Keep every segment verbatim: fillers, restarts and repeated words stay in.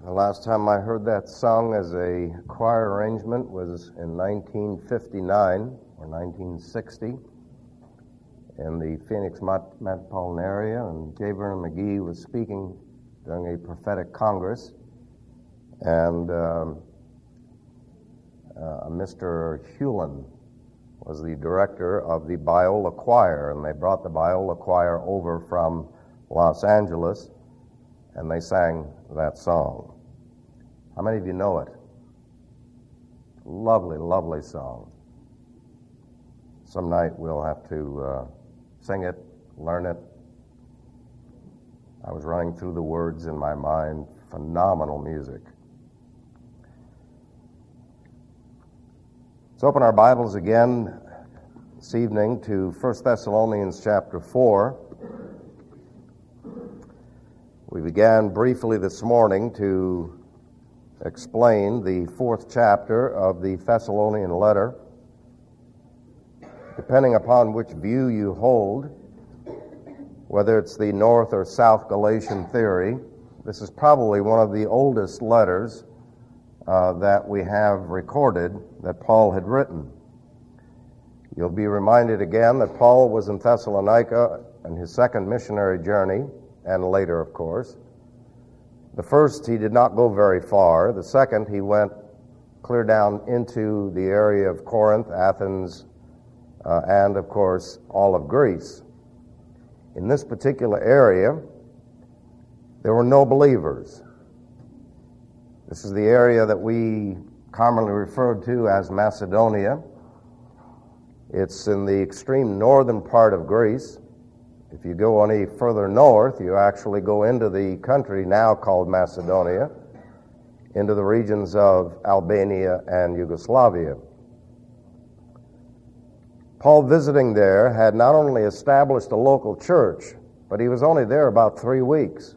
The last time I heard that sung as a choir arrangement was in nineteen fifty-nine or nineteen sixty in the Phoenix metropolitan area, and J. Vernon McGee was speaking during a prophetic congress, and um, uh, Mister Hewlin was the director of the Biola Choir, and they brought the Biola Choir over from Los Angeles, and they sang that song. How many of you know it? Lovely, lovely song. Some night we'll have to uh, sing it, learn it. I was running through the words in my mind. Phenomenal music. Let's open our Bibles again this evening to First Thessalonians chapter four. We began briefly this morning to explain the fourth chapter of the Thessalonian letter. Depending upon which view you hold, whether it's the North or South Galatian theory, this is probably one of the oldest letters uh, that we have recorded that Paul had written. You'll be reminded again that Paul was in Thessalonica on his second missionary journey, and later, of course. The first, he did not go very far. The second, he went clear down into the area of Corinth, Athens, uh, and, of course, all of Greece. In this particular area, there were no believers. This is the area that we commonly refer to as Macedonia. It's in the extreme northern part of Greece. If you go any further north, you actually go into the country now called Macedonia, into the regions of Albania and Yugoslavia. Paul, visiting there, had not only established a local church, but he was only there about three weeks.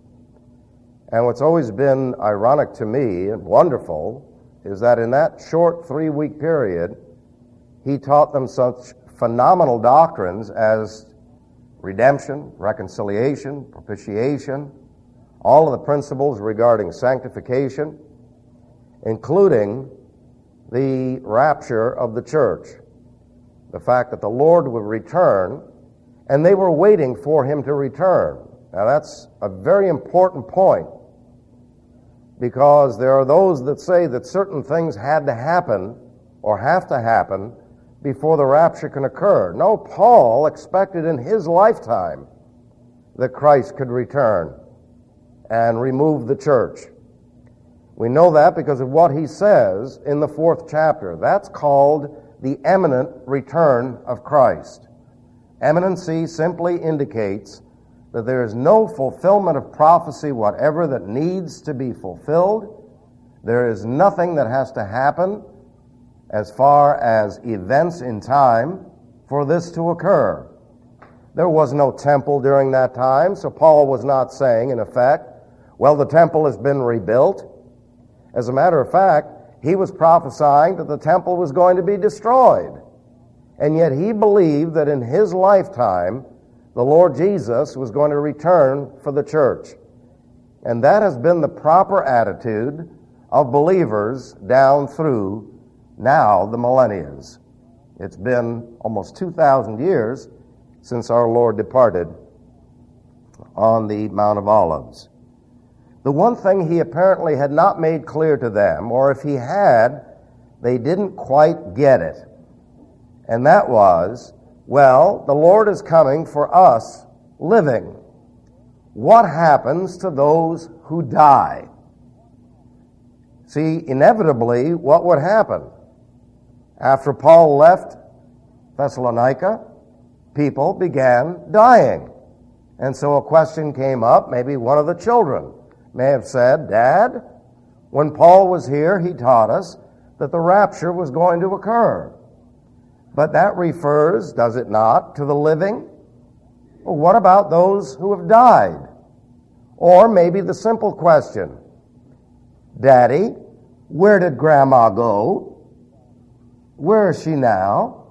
And what's always been ironic to me and wonderful is that in that short three-week period, he taught them such phenomenal doctrines as redemption, reconciliation, propitiation, all of the principles regarding sanctification, including the rapture of the church, the fact that the Lord would return, and they were waiting for him to return. Now that's a very important point, because there are those that say that certain things had to happen or have to happen before the rapture can occur. No, Paul expected in his lifetime that Christ could return and remove the church. We know that because of what he says in the fourth chapter. That's called the imminent return of Christ. Imminency simply indicates that there is no fulfillment of prophecy whatever that needs to be fulfilled. There is nothing that has to happen as far as events in time for this to occur. There was no temple during that time, so Paul was not saying, in effect, well, the temple has been rebuilt. As a matter of fact, he was prophesying that the temple was going to be destroyed. And yet he believed that in his lifetime, the Lord Jesus was going to return for the church. And that has been the proper attitude of believers down through now the millenniums. It's been almost two thousand years since our Lord departed on the Mount of Olives. The one thing he apparently had not made clear to them, or if he had, they didn't quite get it. And that was, well, the Lord is coming for us living. What happens to those who die? See, inevitably, what would happen? After Paul left Thessalonica, people began dying. And so a question came up. Maybe one of the children may have said, Dad, when Paul was here, he taught us that the rapture was going to occur. But that refers, does it not, to the living? Well, what about those who have died? Or maybe the simple question, Daddy, where did Grandma go? Where is she now?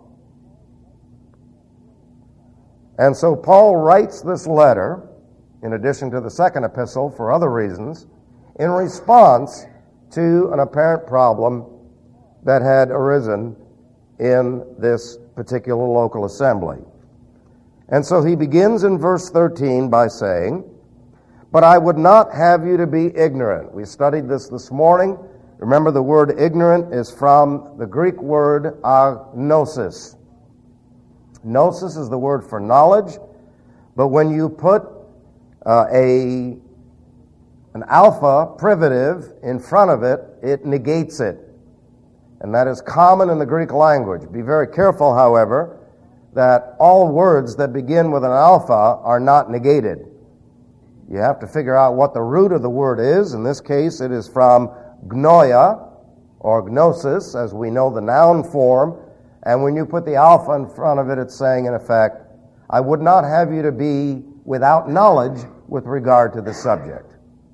And so Paul writes this letter, in addition to the second epistle for other reasons, in response to an apparent problem that had arisen in this particular local assembly. And so he begins in verse thirteen by saying, "But I would not have you to be ignorant." We studied this this morning. Remember, the word ignorant is from the Greek word agnosis. Gnosis is the word for knowledge, but when you put uh, a an alpha privative in front of it, it negates it. And that is common in the Greek language. Be very careful, however, that all words that begin with an alpha are not negated. You have to figure out what the root of the word is. In this case, it is from gnoia, or gnosis, as we know the noun form. And when you put the alpha in front of it, it's saying, in effect, I would not have you to be without knowledge with regard to the subject.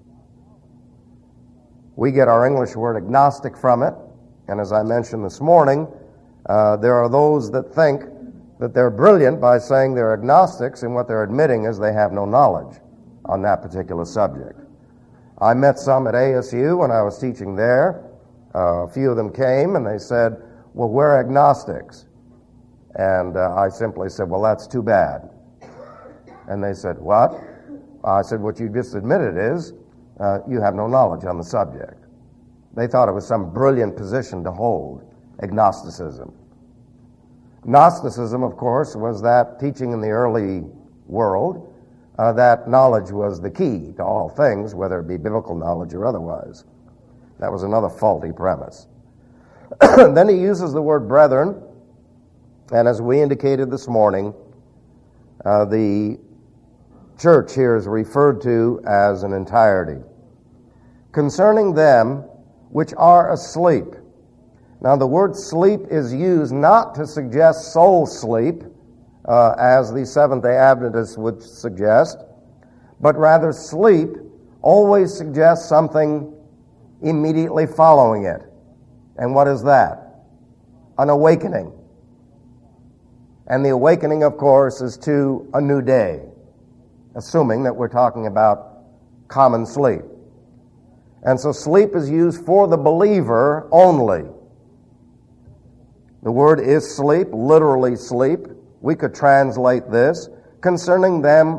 We get our English word agnostic from it. And as I mentioned this morning, uh, there are those that think that they're brilliant by saying they're agnostics, and what they're admitting is they have no knowledge on that particular subject. I met some at A S U when I was teaching there. Uh, a few of them came and they said, well, we're agnostics. And uh, I simply said, well, that's too bad. And they said, what? I said, what you just admitted is uh, you have no knowledge on the subject. They thought it was some brilliant position to hold, agnosticism. Gnosticism, of course, was that teaching in the early world uh, that knowledge was the key to all things, whether it be biblical knowledge or otherwise. That was another faulty premise. Then he uses the word brethren, and as we indicated this morning, uh, the church here is referred to as an entirety. Concerning them which are asleep. Now, the word sleep is used not to suggest soul sleep, uh, as the Seventh-day Adventists would suggest, but rather sleep always suggests something immediately following it. And what is that? An awakening. And the awakening, of course, is to a new day, assuming that we're talking about common sleep. And so sleep is used for the believer only. The word is sleep, literally sleep. We could translate this, concerning them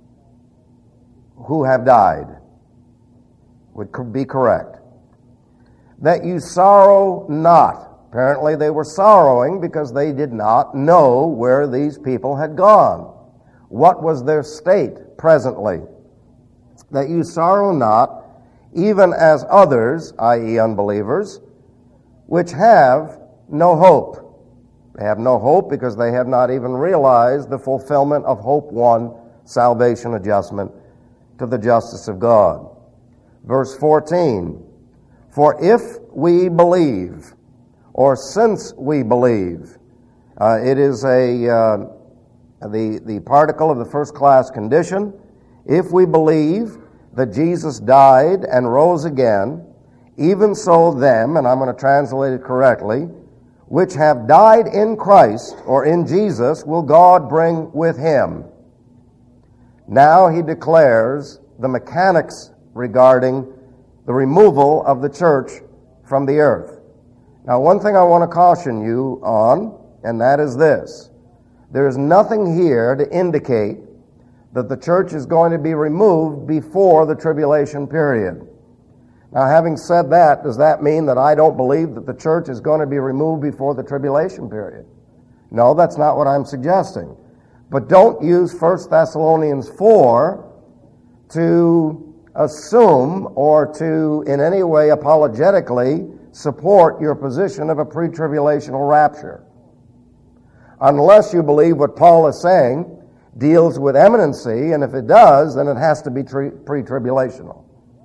who have died, would be correct. That you sorrow not. Apparently they were sorrowing because they did not know where these people had gone. What was their state presently? That you sorrow not, even as others, that is unbelievers, which have no hope. They have no hope because they have not even realized the fulfillment of hope one, salvation adjustment to the justice of God. Verse fourteen, for if we believe, or since we believe, uh, it is a uh, the, the particle of the first class condition. If we believe that Jesus died and rose again, even so them, and I'm going to translate it correctly, which have died in Christ or in Jesus will God bring with him. Now he declares the mechanics regarding the removal of the church from the earth. Now, one thing I want to caution you on, and that is this. There is nothing here to indicate that the church is going to be removed before the tribulation period. Now, having said that, does that mean that I don't believe that the church is going to be removed before the tribulation period? No, that's not what I'm suggesting. But don't use First Thessalonians four to assume or to in any way apologetically support your position of a pre-tribulational rapture. Unless you believe what Paul is saying deals with imminency, and if it does, then it has to be tre- pre-tribulational.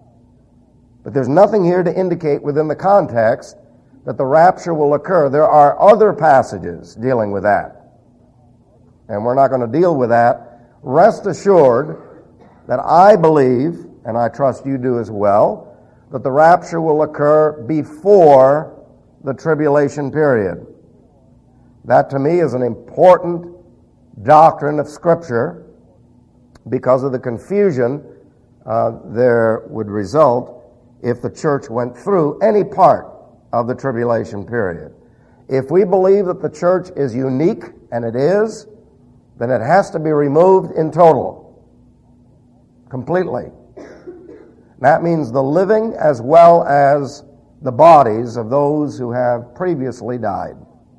But there's nothing here to indicate within the context that the rapture will occur. There are other passages dealing with that. And we're not going to deal with that. Rest assured that I believe, and I trust you do as well, that the rapture will occur before the tribulation period. That to me is an important doctrine of Scripture because of the confusion uh, there would result if the church went through any part of the tribulation period. If we believe that the church is unique, and it is, then it has to be removed in total, completely. That means the living as well as the bodies of those who have previously died.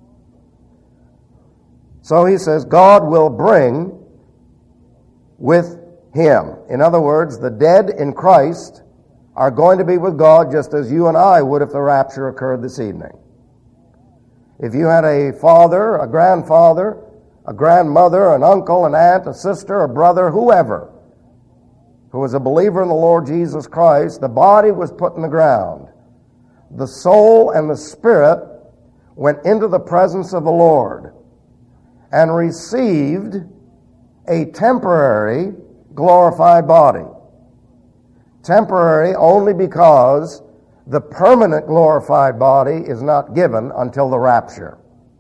So he says, God will bring with him. In other words, the dead in Christ are going to be with God just as you and I would if the rapture occurred this evening. If you had a father, a grandfather, a grandmother, an uncle, an aunt, a sister, a brother, whoever, who was a believer in the Lord Jesus Christ, the body was put in the ground. The soul and the spirit went into the presence of the Lord and received a temporary glorified body. Temporary only because the permanent glorified body is not given until the rapture.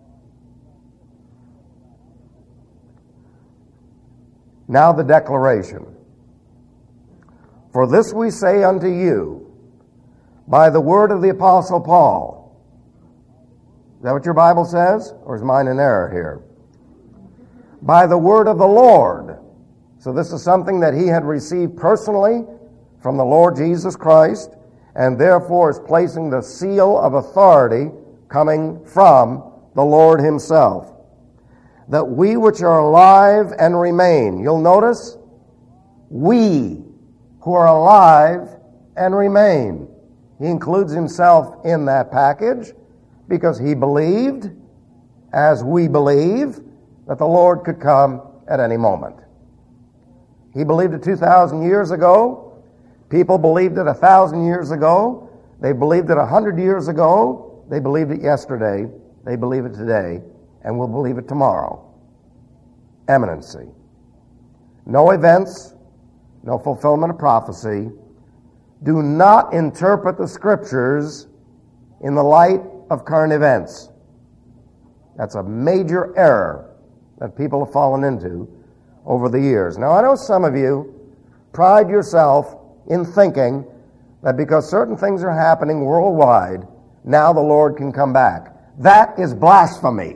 Now the declaration. For this we say unto you, by the word of the Apostle Paul. Is that what your Bible says? Or is mine in error here? By the word of the Lord. So this is something that he had received personally from the Lord Jesus Christ, and therefore is placing the seal of authority coming from the Lord himself. That we which are alive and remain. You'll notice, we who are alive and remain. He includes himself in that package because he believed, as we believe, that the Lord could come at any moment. He believed it two thousand years ago. People believed it a thousand years ago. They believed it a hundred years ago. They believed it yesterday. They believe it today, and will believe it tomorrow. Eminency. No events, no fulfillment of prophecy. Do not interpret the Scriptures in the light of current events. That's a major error that people have fallen into over the years. Now, I know some of you pride yourself in thinking that because certain things are happening worldwide, now the Lord can come back. That is blasphemy.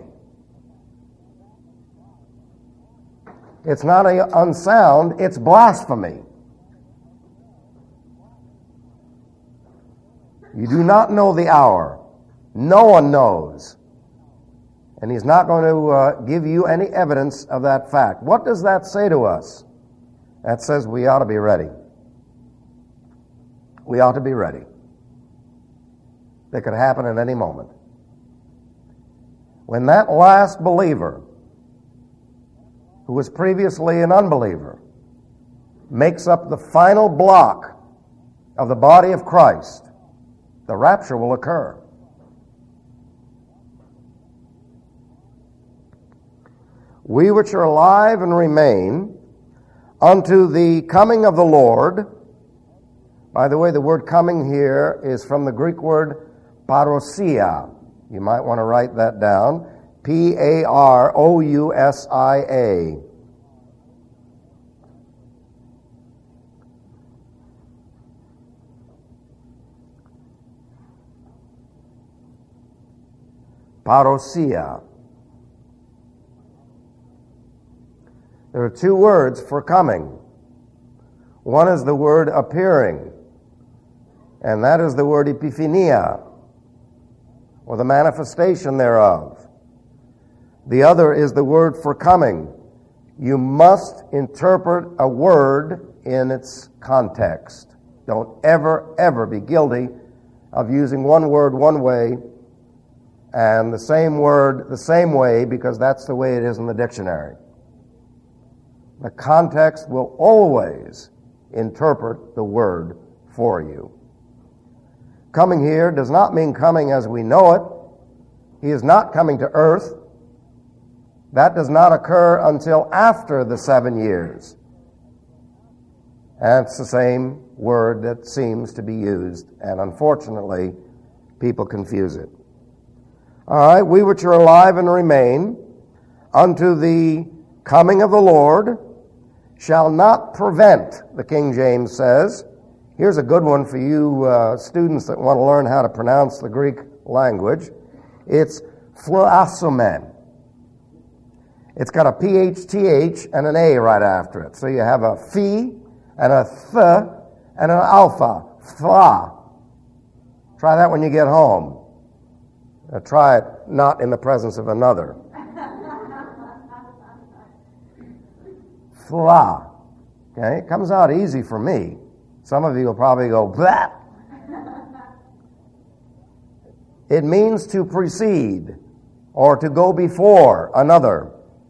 It's not a unsound, it's blasphemy. You do not know the hour. No one knows. And he's not going to uh, give you any evidence of that fact. What does that say to us? That says we ought to be ready. We ought to be ready. It could happen at any moment. When that last believer, who was previously an unbeliever, makes up the final block of the body of Christ, the rapture will occur. We which are alive and remain unto the coming of the Lord. By the way, the word coming here is from the Greek word parousia. You might want to write that down. P A R O U S I A. Parousia. There are two words for coming. One is the word appearing, and that is the word epiphania, or the manifestation thereof. The other is the word for coming. You must interpret a word in its context. Don't ever, ever be guilty of using one word one way and the same word the same way because that's the way it is in the dictionary. The context will always interpret the word for you. Coming here does not mean coming as we know it. He is not coming to earth. That does not occur until after the seven years. And it's the same word that seems to be used, and unfortunately, people confuse it. All right, we which are alive and remain unto the coming of the Lord shall not prevent, the King James says, Here's a good one for you uh, students that want to learn how to pronounce the Greek language. It's phloassomen. It's got a P H T H and an A right after it. So you have a phi and a th and an alpha. Phla. Try that when you get home. Now try it not in the presence of another. Phla. Okay, it comes out easy for me. Some of you will probably go, blah. It means to precede or to go before another.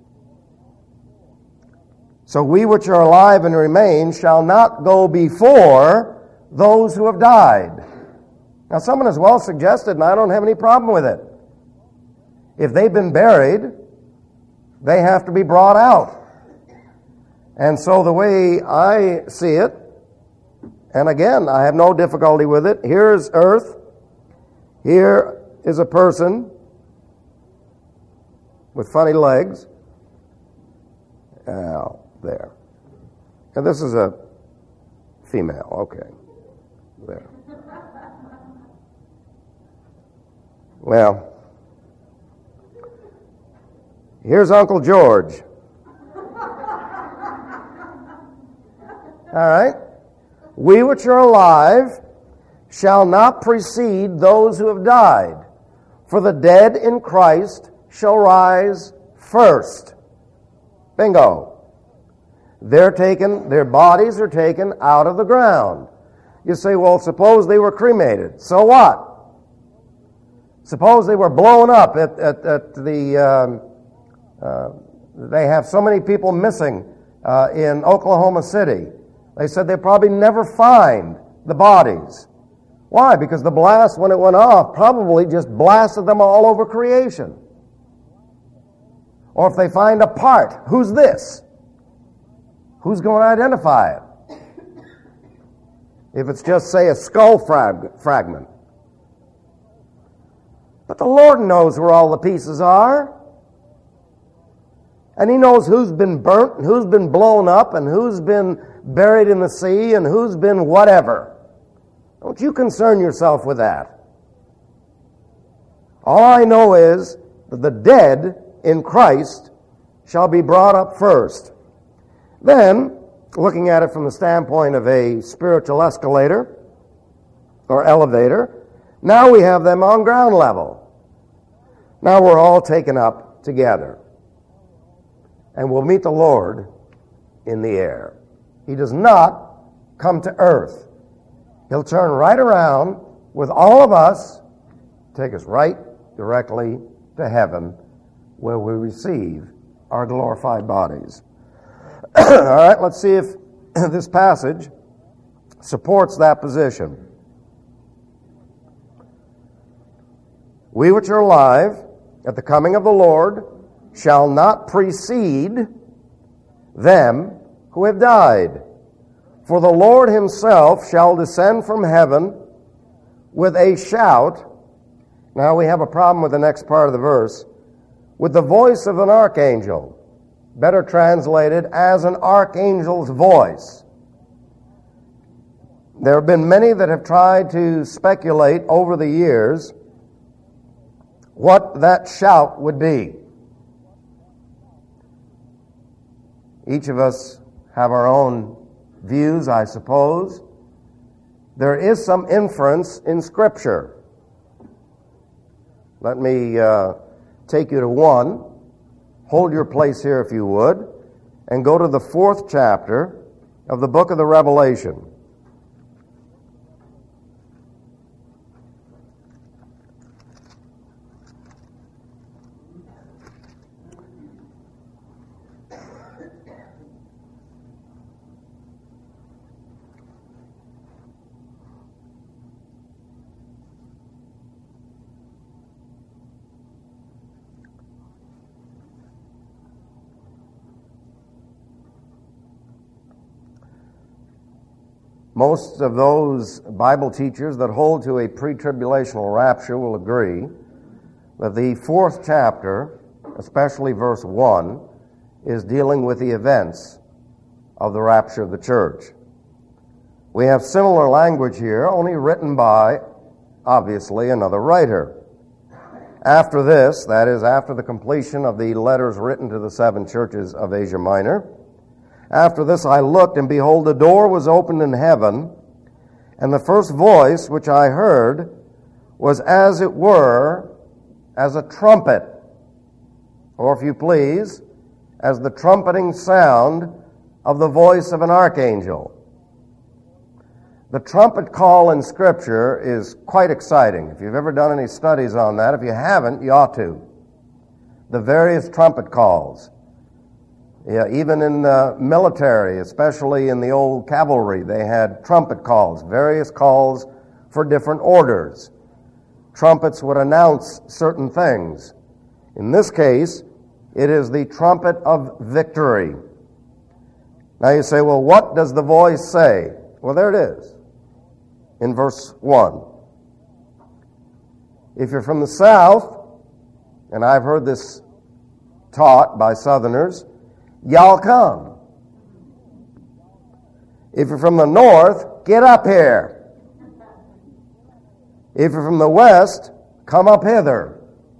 So we which are alive and remain shall not go before those who have died. Now someone has well suggested, and I don't have any problem with it. If they've been buried, they have to be brought out. And so the way I see it, and again, I have no difficulty with it, here's earth, here is a person with funny legs. Oh, there. And this is a female, okay. There. Well, here's Uncle George. All right? We which are alive shall not precede those who have died, for the dead in Christ shall rise first. Bingo. They're taken, their bodies are taken out of the ground. You say, well, suppose they were cremated. So what? Suppose they were blown up at, at, at the, um, uh, they have so many people missing uh, in Oklahoma City. They said they'd probably never find the bodies. Why? Because the blast, when it went off, probably just blasted them all over creation. Or if they find a part, who's this? Who's going to identify it? If it's just, say, a skull frag- fragment. But the Lord knows where all the pieces are. And He knows who's been burnt, and who's been blown up, and who's been buried in the sea, and who's been whatever. Don't you concern yourself with that. All I know is that the dead in Christ shall be brought up first. Then, looking at it from the standpoint of a spiritual escalator or elevator, now we have them on ground level. Now we're all taken up together. And we'll meet the Lord in the air. He does not come to earth. He'll turn right around with all of us, take us right directly to heaven, where we receive our glorified bodies. All right, let's see if this passage supports that position. We which are alive at the coming of the Lord shall not precede them who have died. For the Lord Himself shall descend from heaven with a shout. Now we have a problem with the next part of the verse. With the voice of an archangel. Better translated, as an archangel's voice. There have been many that have tried to speculate over the years what that shout would be. Each of us have our own views, I suppose. There is some inference in Scripture. Let me uh, take you to one. Hold your place here if you would, and go to the fourth chapter of the book of the Revelation. Most of those Bible teachers that hold to a pre-tribulational rapture will agree that the fourth chapter, especially verse one, is dealing with the events of the rapture of the church. We have similar language here, only written by, obviously, another writer. After this, that is, after the completion of the letters written to the seven churches of Asia Minor, after this I looked, and behold, a door was opened in heaven, and the first voice which I heard was as it were as a trumpet, or if you please, as the trumpeting sound of the voice of an archangel. The trumpet call in Scripture is quite exciting. If you've ever done any studies on that, if you haven't, you ought to. The various trumpet calls. Yeah, even in the military, especially in the old cavalry, they had trumpet calls, various calls for different orders. Trumpets would announce certain things. In this case, it is the trumpet of victory. Now you say, well, what does the voice say? Well, there it is, in verse one. If you're from the south, and I've heard this taught by Southerners, y'all come. If you're from the north, get up here. If you're from the west, come up hither.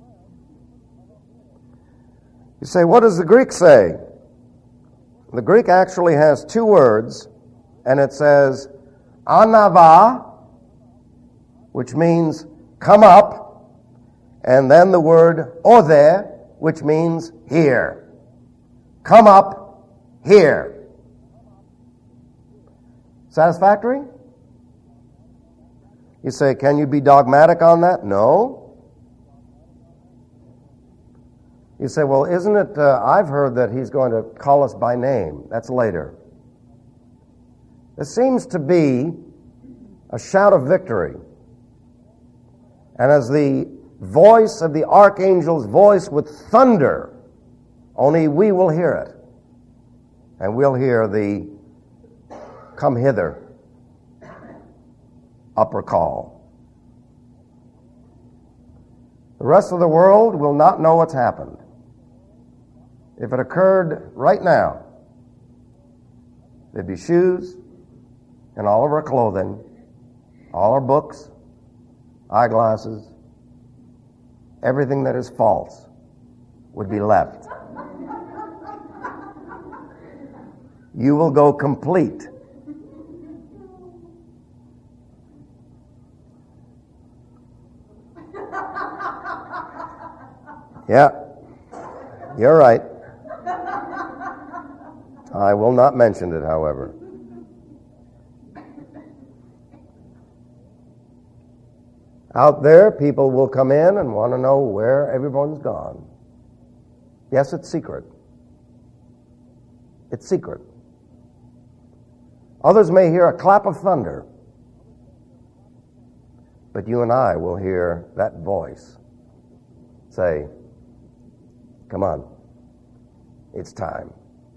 You say, what does the Greek say? The Greek actually has two words, and it says, anava, which means come up, and then the word ode, which means here. Come up here. Satisfactory? You say, can you be dogmatic on that? No. You say, well, isn't it, uh, I've heard that he's going to call us by name. That's later. This seems to be a shout of victory. And as the voice of the archangel's voice with thunder, only we will hear it. And we'll hear the come hither upper call. The rest of the world will not know what's happened. If it occurred right now, there'd be shoes and all of our clothing, all our books, eyeglasses, everything that is false would be left. You will go complete. Yeah, you're right. I will not mention it, however. Out there, people will come in and want to know where everyone's gone. Yes, it's secret. It's secret. Others may hear a clap of thunder, but you and I will hear that voice say, come on, it's time.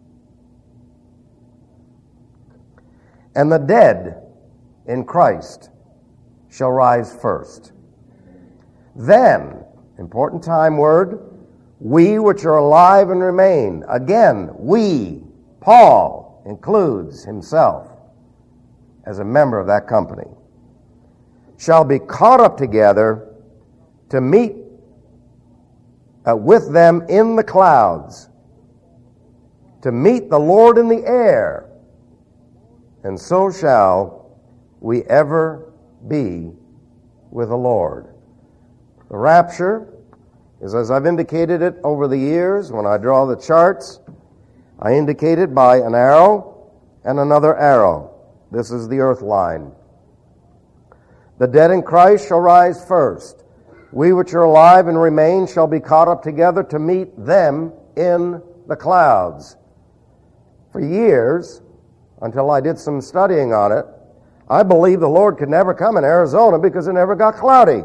And the dead in Christ shall rise first. Then, important time word, we which are alive and remain. Again, we, Paul, includes himself as a member of that company, shall be caught up together to meet uh, with them in the clouds, to meet the Lord in the air, and so shall we ever be with the Lord. The rapture is, as I've indicated it over the years, when I draw the charts, I indicate it by an arrow and another arrow. This is the earth line. The dead in Christ shall rise first. We which are alive and remain shall be caught up together to meet them in the clouds. For years, until I did some studying on it, I believed the Lord could never come in Arizona because it never got cloudy.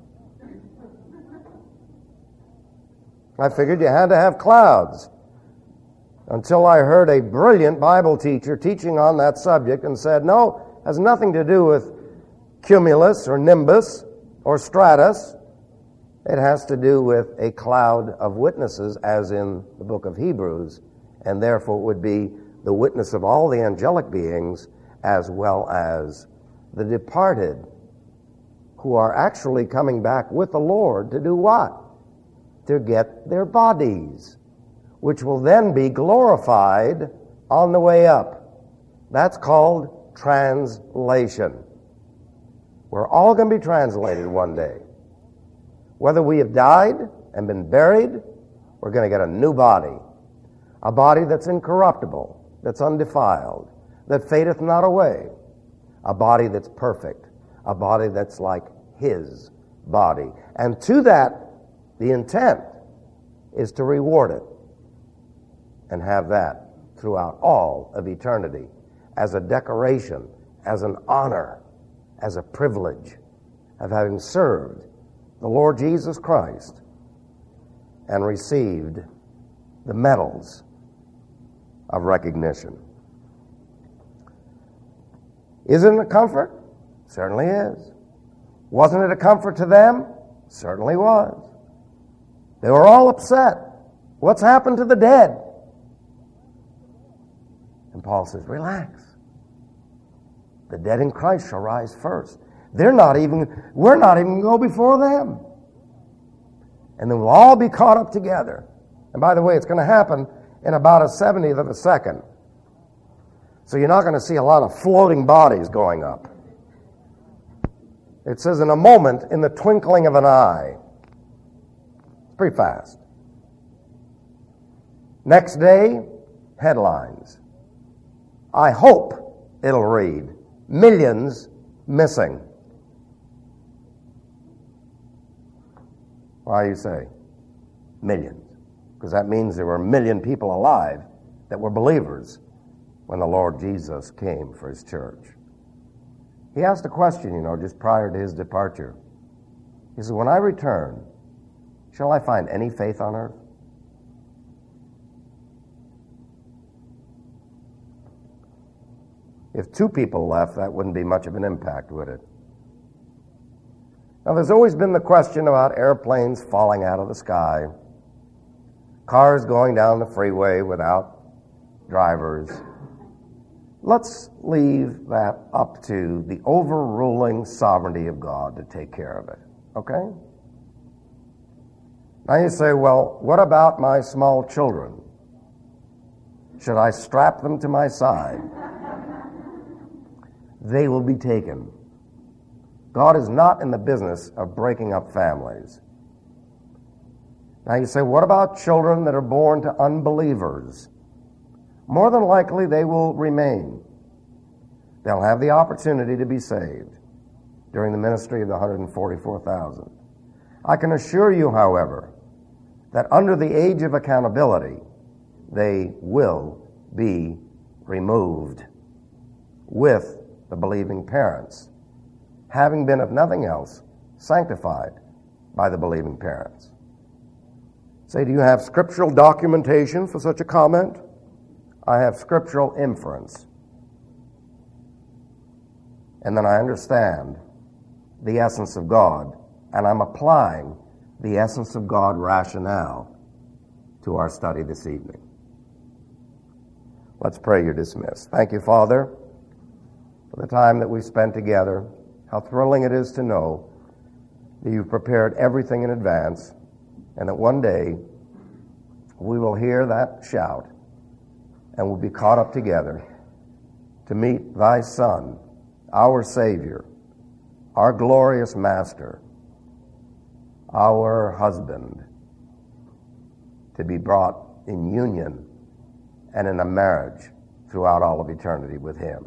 I figured you had to have clouds. Until I heard a brilliant Bible teacher teaching on that subject and said, no, it has nothing to do with cumulus or nimbus or stratus. It has to do with a cloud of witnesses, as in the book of Hebrews, and therefore it would be the witness of all the angelic beings as well as the departed, who are actually coming back with the Lord to do what? To get their bodies, which will then be glorified on the way up. That's called translation. We're all going to be translated one day. Whether we have died and been buried, we're going to get a new body. A body that's incorruptible, that's undefiled, that fadeth not away. A body that's perfect. A body that's like His body. And to that, the intent is to reward it and have that throughout all of eternity as a decoration, as an honor, as a privilege of having served the Lord Jesus Christ and received the medals of recognition. Isn't it a comfort? Certainly is. Wasn't it a comfort to them? Certainly was. They were all upset. What's happened to the dead? And Paul says, relax. The dead in Christ shall rise first. They're not even, we're not even going to go before them. And then we'll all be caught up together. And by the way, it's going to happen in about a seventieth of a second. So you're not going to see a lot of floating bodies going up. It says in a moment, in the twinkling of an eye. It's pretty fast. Next day, headlines. I hope it'll read, millions missing. Why you say millions? Because that means there were a million people alive that were believers when the Lord Jesus came for His church. He asked a question, you know, just prior to His departure. He said, when I return, shall I find any faith on earth? If two people left, that wouldn't be much of an impact, would it? Now, there's always been the question about airplanes falling out of the sky, cars going down the freeway without drivers. Let's leave that up to the overruling sovereignty of God to take care of it, okay? Now you say, well, what about my small children? Should I strap them to my side? They will be taken. God is not in the business of breaking up families. Now you say, what about children that are born to unbelievers? More than likely they will remain. They'll have the opportunity to be saved during the ministry of the one hundred forty-four thousand. I can assure you, however, that under the age of accountability, they will be removed with the believing parents, having been, if nothing else, sanctified by the believing parents. Say, do you have scriptural documentation for such a comment? I have scriptural inference. And then I understand the essence of God, and I'm applying the essence of God rationale to our study this evening. Let's pray. You're dismissed. Thank you, Father, for the time that we've spent together. How thrilling it is to know that you've prepared everything in advance, and that one day we will hear that shout and we'll be caught up together to meet thy Son, our Savior, our glorious Master, our husband, to be brought in union and in a marriage throughout all of eternity with Him.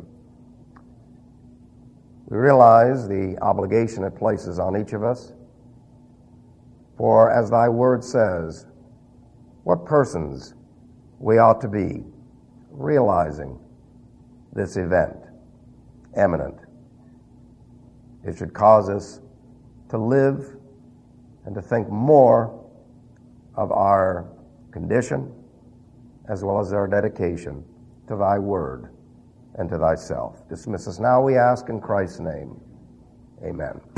We realize the obligation it places on each of us. For as thy word says, what persons we ought to be realizing this event, imminent. It should cause us to live and to think more of our condition as well as our dedication to thy word and to thyself. Dismiss us now, we ask, in Christ's name. Amen.